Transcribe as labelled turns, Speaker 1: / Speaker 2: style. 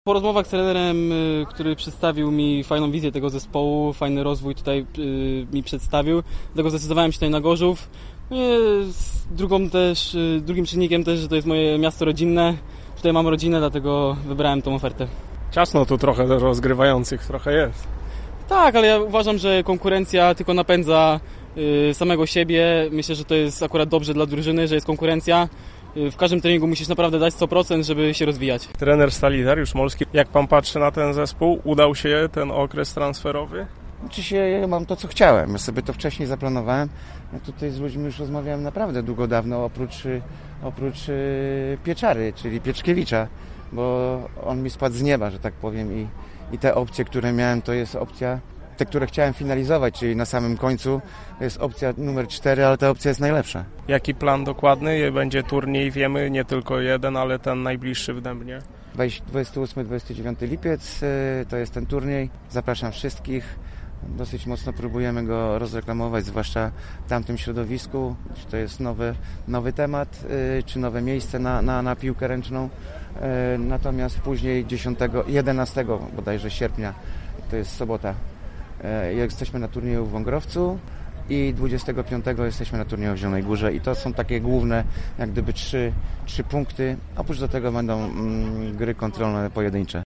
Speaker 1: Po rozmowach z trenerem, który przedstawił mi fajną wizję tego zespołu, fajny rozwój tutaj mi przedstawił, dlatego zdecydowałem się tutaj na Gorzów. Drugim czynnikiem też, że to jest moje miasto rodzinne. Tutaj mam rodzinę, dlatego wybrałem tą ofertę.
Speaker 2: Ciasno tu trochę rozgrywających trochę jest.
Speaker 1: Tak, ale ja uważam, że konkurencja tylko napędza samego siebie. Myślę, że to jest akurat dobrze dla drużyny, że jest konkurencja. W każdym treningu musisz naprawdę dać 100%, żeby się rozwijać.
Speaker 2: Trener Stali Dariusz Molski, jak pan patrzy na ten zespół, udał się ten okres transferowy?
Speaker 3: Dzisiaj ja mam to, co chciałem. Ja sobie to wcześniej zaplanowałem. Ja tutaj z ludźmi już rozmawiałem naprawdę dawno, oprócz Pieczary, czyli Pieczkiewicza, bo on mi spadł z nieba, że tak powiem, i te opcje, które miałem, to jest opcja, te, które chciałem finalizować, czyli na samym końcu jest opcja numer 4, ale ta opcja jest najlepsza.
Speaker 2: Jaki plan dokładny? Będzie turniej, wiemy, nie tylko jeden, ale ten najbliższy w Dębnie.
Speaker 3: 28-29 lipiec to jest ten turniej. Zapraszam wszystkich. Dosyć mocno próbujemy go rozreklamować, zwłaszcza w tamtym środowisku. Czy to jest nowy temat, czy nowe miejsce na piłkę ręczną. Natomiast później 11 bodajże sierpnia, to jest sobota, jesteśmy na turnieju w Wągrowcu i 25 jesteśmy na turnieju w Zielonej Górze i to są takie główne jak gdyby trzy punkty. Oprócz do tego będą gry kontrolne pojedyncze.